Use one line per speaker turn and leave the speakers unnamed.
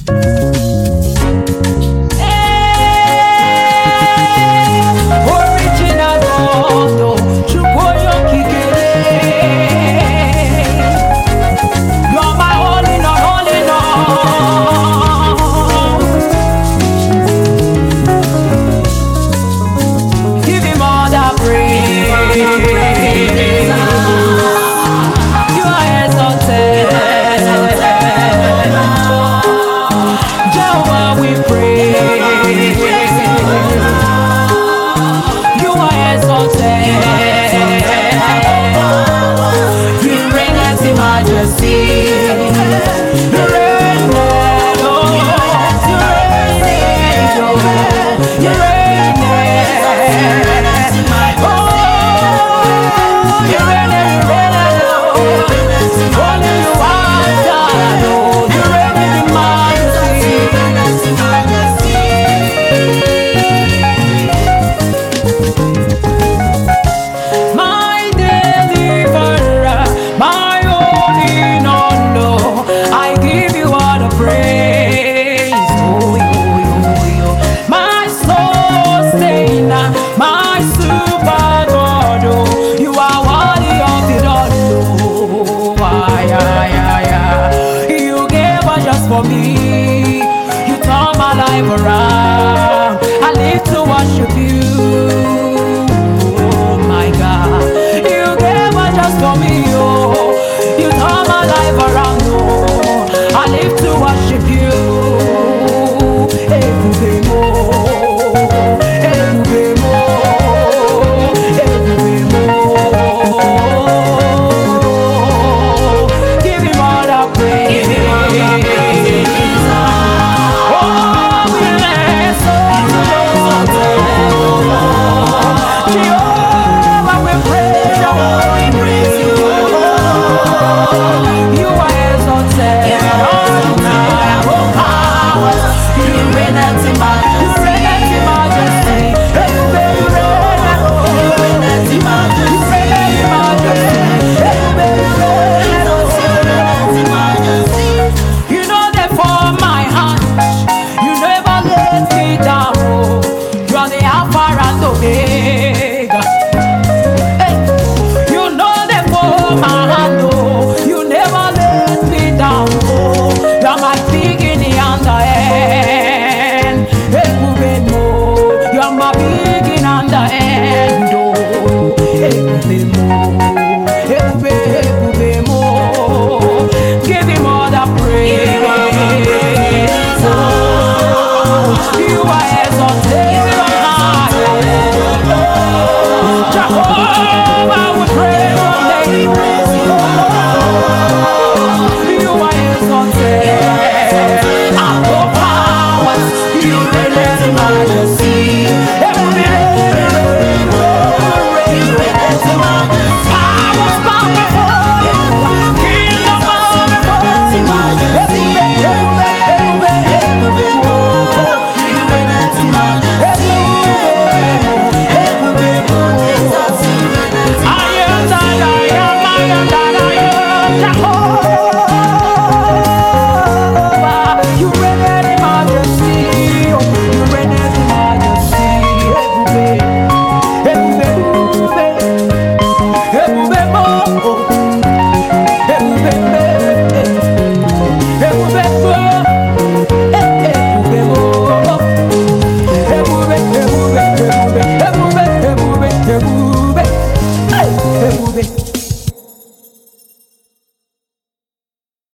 Original God, Chukwuyo Kikere. You're my all in all, all in all. Give him all the praise. You are exalted. Jehovah, we praise. You are exalted. You reign in majesty. You reign, oh, you reign, you reign, oh, you reign, only you are God, oh, you reign in majesty. My deliverer, my only known, I give you all the praise. Oh, my sustainer, my super God, oh, you are worthy of it all. Oh, you gave us just for me. You turned my life around. I live to worship you. Oh my God, you gave us just for me. Oh, you turned my life around. Oh, I live to worship you. Ebubemo, Ebubemo, Ebubemo. Give him all the praise. Oh, we bless Jehovah, we praise you. You are exalted. All powers, you reign in majesty. You reign in majesty. You know that for my hand, you never let me down. You are the Alpha and Omega. Hey, you know that for my hand, oh, you never let me down. Oh, you are my beginning and the end. Ebubemo, you are my beginning and the end. Oh, Ebubemo, Ebubemo, give him all the praise. You are exalted. Jehovah, we praise your name. You are exalted. All powers, you reign in majesty. Powers bow before you. Kingdom bow before you. You reign in majesty. You reign in majesty. Ebube.